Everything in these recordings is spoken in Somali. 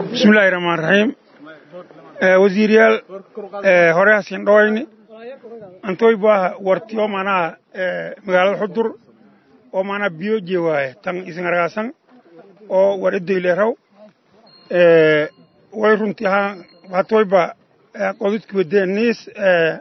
بسم الله الرحمن الرحيم وزيريال هوريا سندويني أنتوي باه ورتيو مانا مقالة حضور ومانا بيو جواي تان إسنغراسان أو ورد يلهو ويرنتها واتوي با قدوت كبدي نيس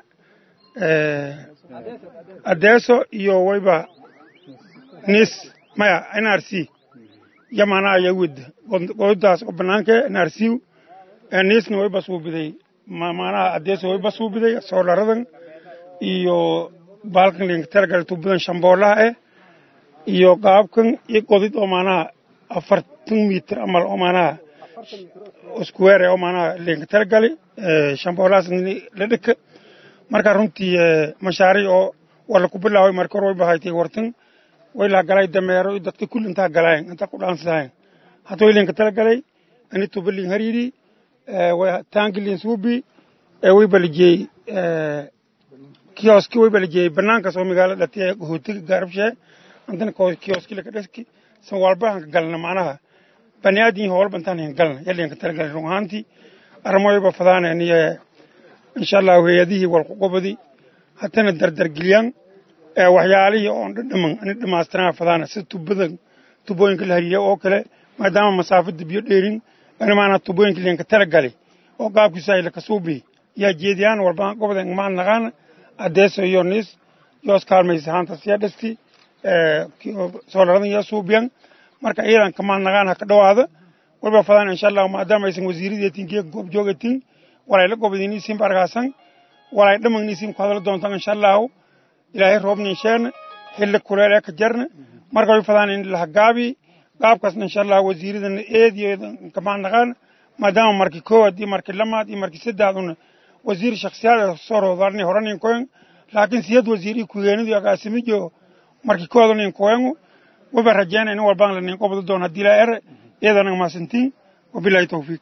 أديسو يو ويبا نيس مايا NRC يمانا يود قدوتاس وبنانك NRC نيس نوي بسو بدي مانا أديسو بسو بدي سولارن iyo balkan link targal tubudan shambola iyo qaabkan iyo qodid oo maana 40 mitir amal oo maana square oo maana link targal shambolas la dhik marka runtii mashaariic oo wala ku bilaaway marka roy bahayti wartan way la galay dameero dadka kullinta galayeen inta ku dhaansadeen hadoo link targalay ani tubulin hariiri way taangilin suubi way balijay كيوسكي ويبلجي بنانك سو مقالة دتي هوتي غاربشة عندنا كيوسكي لكدسكي سوال بان قالنا معناها بنيادين هول بنتانين قالنا يلي انكتر قال روحانتي أرموي بفضان يعني إن شاء الله ويديه والقبضي حتى ندردر قليان وحيالي دم استنا فضان ست بدن تبوين كل هريه أوكله ما دام مسافة بيوت ديرين أنا معنا تبوين كل انكتر قالي وقاب كسائل كسوبي يا جيديان والبان قبضي ما نغانا أديسو يونيس يوس كارميس هانتا سيادستي سولارن يسوبيان marka iidan kamaan nagaan ka dhawaada walba fadaan insha Allah ma damaysan wasiiradii tinkiga goob joogatin walay la goobdiin siin bargaasan walay dhammaan siin ku hadal doontaan insha Allah ilaahay roobni sheen xilli kuleel ka jarna marka way fadaan in la gaabi gaabkaas insha Allah wasiiradan eediyo kamaan nagaan maadaama markii koowadi markii lamaad iyo markii saddexduna وزير شخصيات صورة ظرني هرانين كوين لكن سياد وزيري كوينو دي أقاسمي جو مركي كوادونين كوينو وبرجانا إنو والبان لنين قبض دون هديلا إر إذا نغما سنتين وبالله توفيق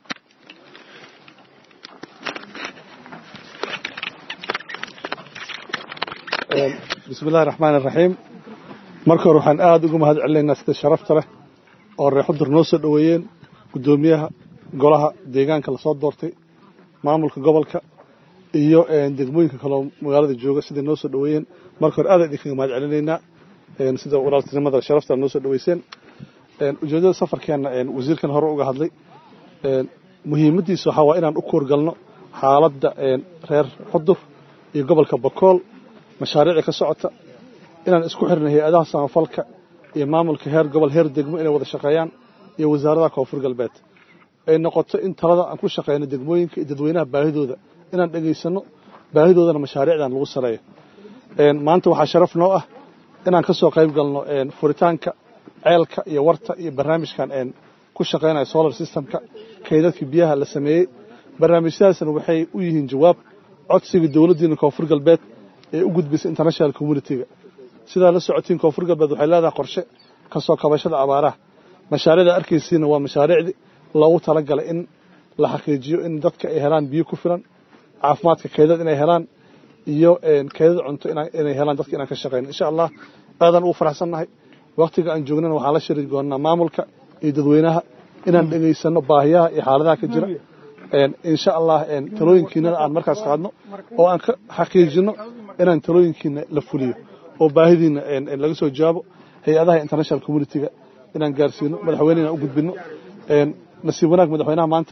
بسم الله الرحمن الرحيم مركو روحان آدقو مهد علينا استشرفت له وري حضر نوصل دويين قدوميها قولها ديغان كلا صوت دورتي maamulka gobolka iyo degmooyinka kale magaalada jooga sida noo soo dhaweeyeen marka hore aad idinka mahad celinaynaa sida walaaltinimada sharafta noo soo dhaweyseen ujeedada safarkeena wasiirkan hore uga hadlay muhiimadiisu waxa waa inaan u koorgalno xaaladda reer xudur iyo gobolka Bakool mashaariic ka socota inaan isku xirnay hay'adaha samafalka iyo maamulka heer gobol heer degmo inay wada shaqeeyaan iyo wasaaradda koonfur galbeed ay noqoto in talada aan ku shaqeyno degmooyinka dadweynaha baahidooda inaan dhageysano baahidoodana mashaariicdan lagu sareeyo maanta waxa sharaf noo ah inaan ka soo qayb galno furitaanka ceelka iyo warta iyo barnaamijkan ku shaqeynaya solar systemka kaydadka biyaha la sameeyay barnaamijyadaasna waxay u yihiin jawaab codsiga dawladda koonfur galbeed ee u gudbisay international community-ga sida la socotiin koonfur galbeed waxay leedahay qorshe ka soo kabashada abaaraha mashaariicda arkaysiina waa mashaariicdi loogu talagalay in la xaqiijiyo in dadka ay helaan biyo ku filan caafimaadka kaydad inay helaan iyo kaydad cunto inay helaan dadka inaan ka shaqeyno insha Allah aadan u faraxsanahay waqtiga aan joognana waxaan la shiriir doonaa maamulka iyo dadweynaha inaan dhageysano baahiyaha iyo xaaladaha ka jira insha Allah talooyinkiina aan markaas qaadno oo aan ka xaqiijino inaan talooyinkiina la fuliyo oo baahidiina laga soo jawaabo hay'adaha international community-ga inaan gaarsiino madaxweynaha u gudbino nasiib wanaag madaxweynaha maanta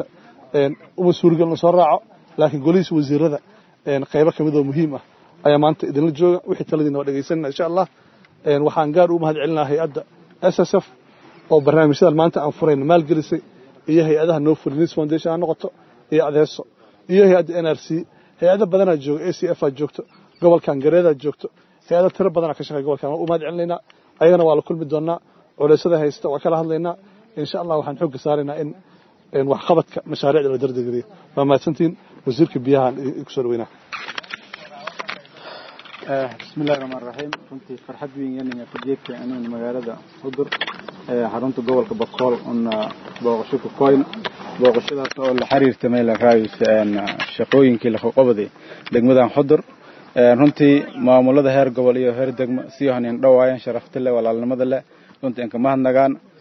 uma suurgalno soo raaco laakiin golihiisa wasiirada qaybo kamid oo muhiim ah ayaa maanta idinla jooga wixii taladiina waa dhageysanayna insha Allah waxaan gaar u mahad celinahay hay'adda SSF oo barnaamijyadan maanta aan furayno maalgelisay iyo hay'adaha No Furnis Foundation aan noqoto iyo adeeso iyo hay'adda NRC hay'ado badan oo jooga ACF joogto gobolkan Gareeda joogto hay'ado tiro badan ka shaqeeya gobolkan u mahad celinayna ayagana waa la kulmi doonaa culeysada haysta waa kala hadlaynaa إن شاء الله وحن حق صارنا إن وحقبتك مشاريع الدرد قريه فما سنتين وزيرك بيها يكسر وينه. بسم الله الرحمن الرحيم كنت فرحت بين يعني في جيبك أنا المجال حضر حرمت جوال كبقال أن بغشوف كوين بغشوا ده الحرير تميل رايس أن شقوين كله قبضي دقمدان حضر runtii maamulada heer gobol iyo heer degmo si aan indhawaayan sharafta leh walaalnimada leh runtii in ka mahadnagaan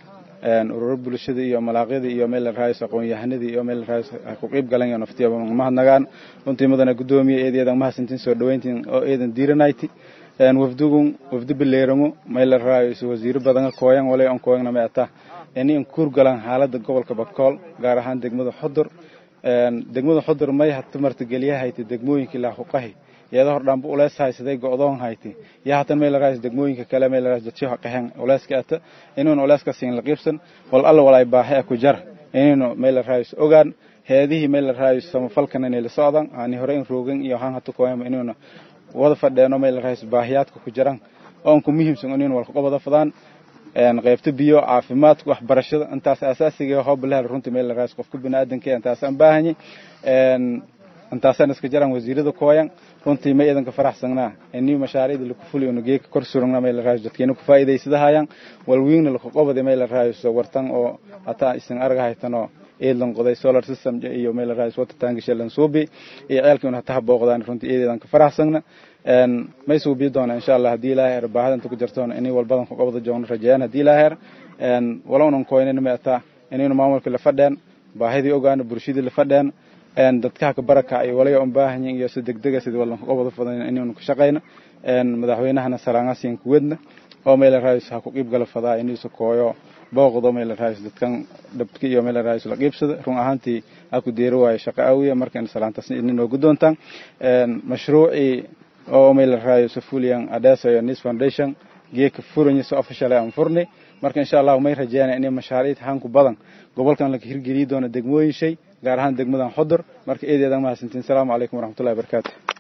ururo bulshada iyo malaaqyada iyo meel raayis aqoon-yahanada iyo meel raayis ku qayb galan iyo naftiyaba mahadnagaan runtii mudana gudoomiye eedeedan mahadsantiin soo dhaweyntiin oo eedan diiranayti wafdi bileeramo meel raayis wasiir badan kooyan walay on kooyana meeta in kuur galan xaaladda gobolka Bakool gaar ahaan degmada Xudur may hatta martigeliyahay degmooyinka la xuqahay iyada hordhanba ulees haysaday go'doon hayti yaa hatan meel raayis degmooyinka kale meel raayis dadka xaqahan uleeska ata inuu uleeska siin la qibsan wal alla walay baahay ku jar inuu meel raayis ogaan heedihi meel raayis samafalkan inay la socdaan ani hore in roogan iyo han hatu kooyam inuu wada fadheeno meel raayis baahiyaadka ku jiraan oo ku muhiimsan inuu wal qabada fadaan qaybta biyo caafimaadka waxbarashada intaas asaasiga ah hoblaha runtii meel raayis qofka bini'aadanka intaas aan baahani intaasana iska jiraan wasiirada kooyan runtii ma idanka faraxsanaa inii mashaariicda lagu fuliyo geeka kor surugna meel raayis dadkeena ku faa'iideysadaayaan walwiina la qabada meel raayis wartan oo hata isin argahaytano eelan qoday solar system iyo meel raayis wata taangisheelan suubi iyo ceelkuna hata booqdaan runtii eedan ka faraxsanna ma suubi doona insha Allah hadii ilaahay arbaahadan ku jirtoon inay walbadan ku qabada joogno rajayaan hadii ilaahay walownan kooynina meeta inaynu maamulka la fadheen baahidii ogaana bulshada la fadheen dadka ka baraka ay walay oo baahan iyo si degdeg ah sidii wallan ku qabada fadan inaynu ku shaqeyno madaxweynahana salaangaasiin ku wadna oo meel raayis ha ku qeyb gal fadaa inuu soo kooyo booqdo meel raayis dadkan dhabki iyo meel raayis la qeybsada run ahaantii ha ku deero way shaqo awiya markaan salaantaas inuu gudoontaan mashruuci oo meel raayis fuliyan Adesso Nis Foundation geeka furanyiso official aan furni marka insha Allah may rajaynaa inay mashaariic han ku badan gobolkan la hirgeliyo doona degmooyin shay gaar ahaan degmadan Xudur marka eedeedan ma hasantiin. Assalaamu alaykum wa rahmatullahi wa barakaatuh.